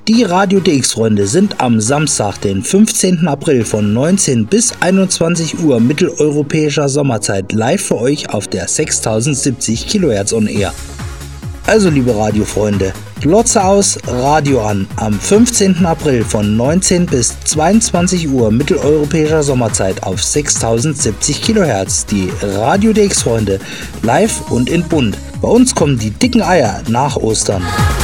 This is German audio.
Die Radio DX-Freunde sind am Samstag, den 15. April von 19 bis 21 Uhr mitteleuropäischer Sommerzeit live für euch auf der 6070 kHz on Air. Also liebe Radiofreunde, Glotze aus, Radio an, am 15. April von 19 bis 22 Uhr mitteleuropäischer Sommerzeit auf 6070 kHz. Die Radio DX-Freunde live und in bunt. Bei uns kommen die dicken Eier nach Ostern.